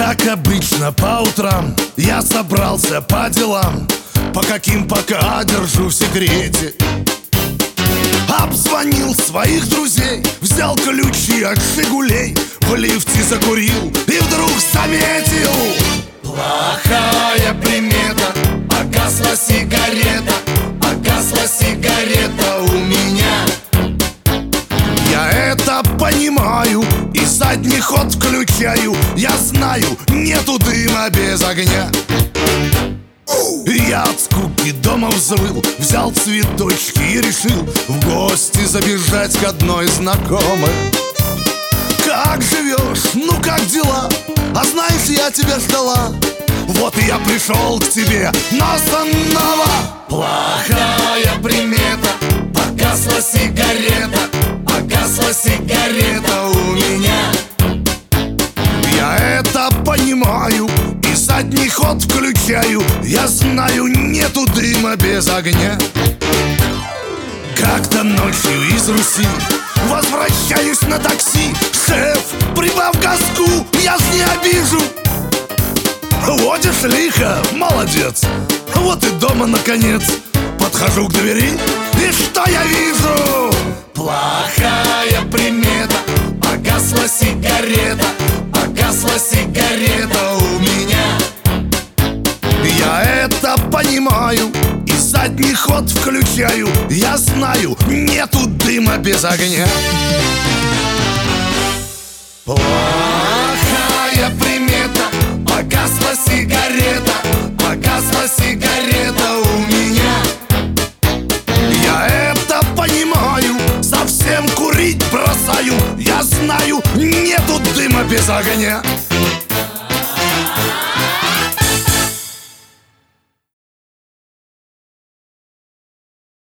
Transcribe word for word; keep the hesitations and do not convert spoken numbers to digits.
Как обычно по утрам я собрался по делам, по каким пока держу в секрете. Обзвонил своих друзей, взял ключи от «Жигулей», в лифте закурил и вдруг заметил: плохая примета, погасла сигарета, погасла сигарета у меня. Я это понимаю и задний ход включаю. Я знаю, нету дыма без огня. Я от скуки дома взвыл, взял цветочки и решил в гости забежать к одной знакомой. Как живешь? Ну как дела? А знаешь, я тебя ждала. Вот и я пришел к тебе, но снова. Плохая примета, погасла сигарета, погасла сигарета у меня. Я это понимаю и задний ход включаю. Я знаю, нету дыма без огня. Как-то ночью из Руси возвращаюсь на такси. Шеф, прибавь газку, я ж не обижу. Водишь лихо, молодец. Вот и дома наконец. Подхожу к двери, и что я вижу? Плохая примета, погасла сигарета, погасла сигарета у меня. Я это понимаю и задний ход включаю. Я знаю, нету дыма без огня. Плохая примета, погасла сигарета, погасла сигарета у меня. Я это понимаю, совсем курить бросаю. Я знаю, нету дыма без огня.